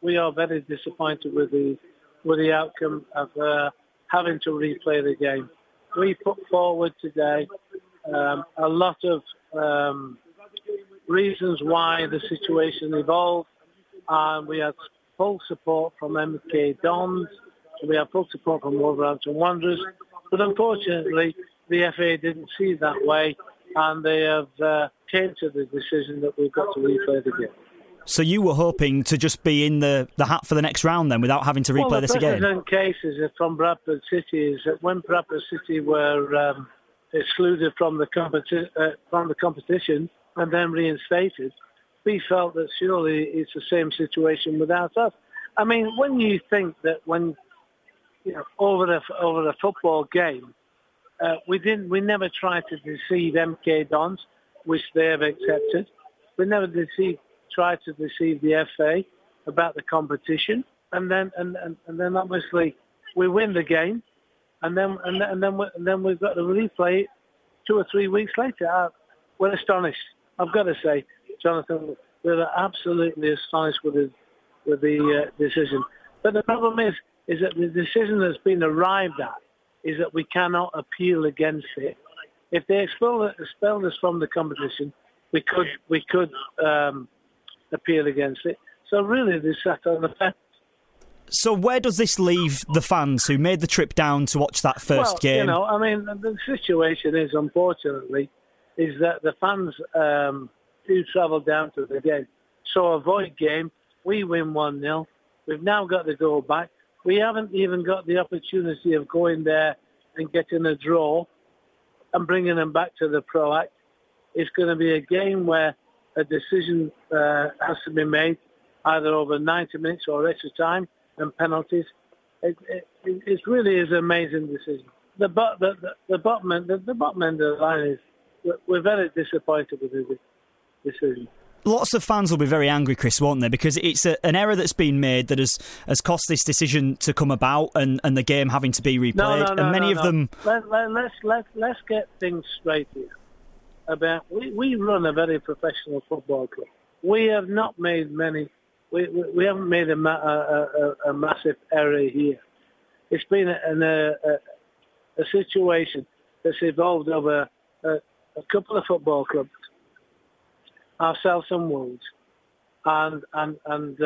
we are very disappointed with the outcome of having to replay the game. We put forward today a lot of reasons why the situation evolved, and we had full support from MK Dons, we had full support from Wolverhampton Wanderers, but unfortunately the FA didn't see it that way, and they have came to the decision that we've got to replay the game. So you were hoping to just be in the hat for the next round then, without having to replay this again? Well, the precedent cases from Bradford City is that when Bradford City were excluded from the competition and then reinstated, we felt that surely it's the same situation without us. I mean, when you think that over a football game, we never tried to deceive MK Dons, which they have accepted. We never tried to deceive the FA about the competition, and then obviously we win the game, and then we've got to replay it 2 or 3 weeks later. We're astonished. I've got to say, Jonathan, we're absolutely astonished with the decision. But the problem is that the decision that's been arrived at is that we cannot appeal against it. If they expelled us from the competition, we could appeal against it. So really, they sat on the fence. So where does this leave the fans who made the trip down to watch that first game? I mean, the situation is, unfortunately, is that the fans who travel down to the game. So a void game, we win 1-0. We've now got to go back. We haven't even got the opportunity of going there and getting a draw and bringing them back to the Pro Act. It's going to be a game where a decision has to be made, either over 90 minutes or extra time and penalties. It really is an amazing decision. The bottom end of the line is we're very disappointed with the decision. Lots of fans will be very angry, Chris, won't they? Because it's an error that's been made that has cost this decision to come about and the game having to be replayed. Many of them... Let's get things straight here. We run a very professional football club. We have not made many... We haven't made a massive error here. It's been a situation that's evolved over a couple of football clubs, ourselves and Wolves, and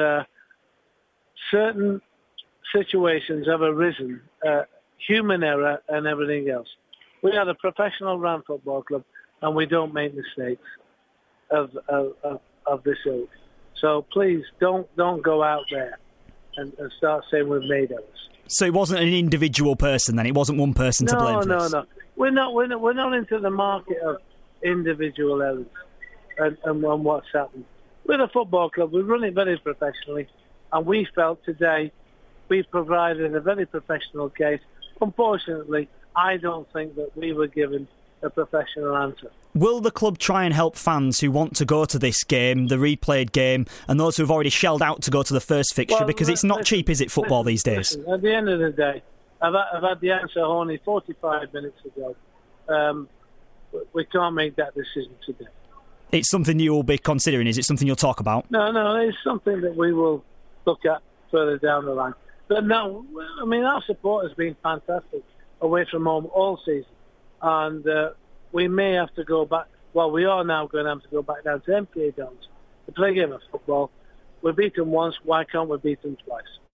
certain situations have arisen, human error and everything else. We are a professional run football club, and we don't make mistakes of this ilk. So please don't go out there and start saying we've made errors. So it wasn't an individual person then? It wasn't one person to blame for this? No. We're not into the market of individual errors and what's happened. We're a football club. We run it very professionally, and we felt today we provided a very professional case. Unfortunately, I don't think that we were given a professional answer. Will the club try and help fans who want to go to this game, the replayed game, and those who have already shelled out to go to the first fixture? Because it's not cheap, is it, football these days? At the end of the day, I've had the answer only 45 minutes ago. We can't make that decision today. It's something you will be considering. Is it something you'll talk about? No, it's something that we will look at further down the line. But no, I mean, our support has been fantastic away from home all season. And we may have to go back. Well, we are now going to have to go back down to MK Dons to play a game of football. We've beaten once. Why can't we beat them twice?